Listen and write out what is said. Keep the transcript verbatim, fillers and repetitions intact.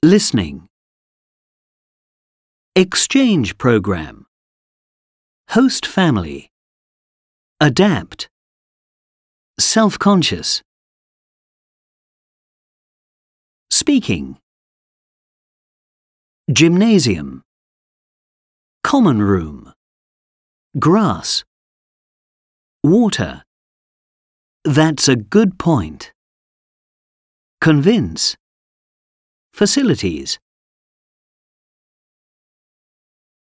Listening. Exchange program. Host family. Adapt. Self-conscious. Speaking. Gymnasium. Common room. Grass. Water. That's a good point. Convince. Facilities.